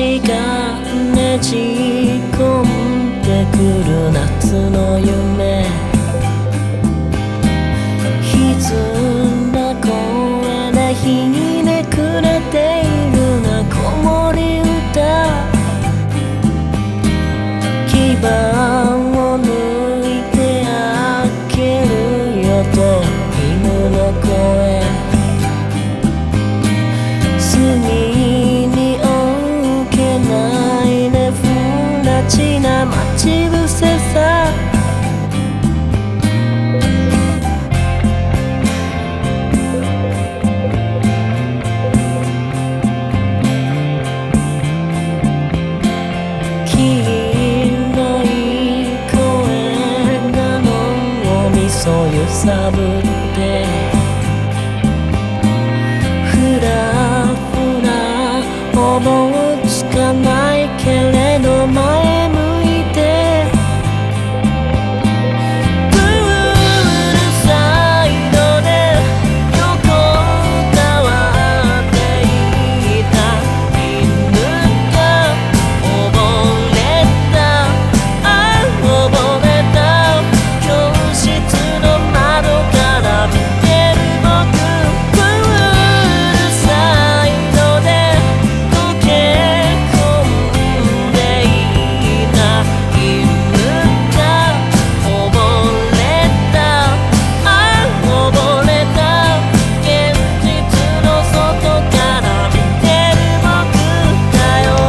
足がねじ込んでくる夏の夢、歪んだ声でひねくれているな子守歌、牙を抜いてあげるよと犬の声、隅に置けないね不らちな待ち伏せさ、黄色い声が脳みそ揺さぶってふらふらおぼつかないけれど前向いてプールサイドで横たわっていた犬が溺れた、ああ溺れた、教室の窓から見てる僕、プールサイドで溶け込んでいた犬が溺れた、ああ溺れた、現実の外から見てる僕だよ。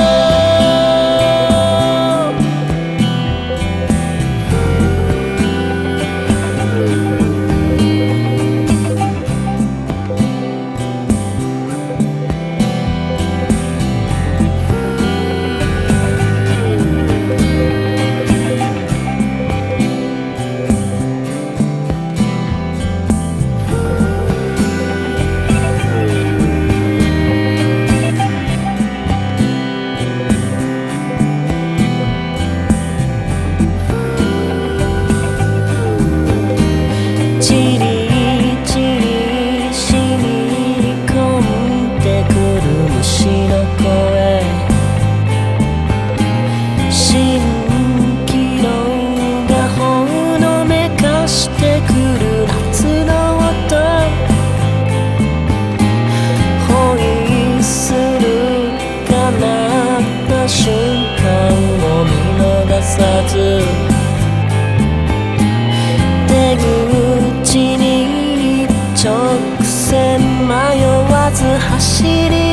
チリチリ染み込んでくる虫の声、蜃気楼がほのめかしてくる夏の音、ホイッスルが鳴った瞬間を見逃さず、出口に直線迷わず走り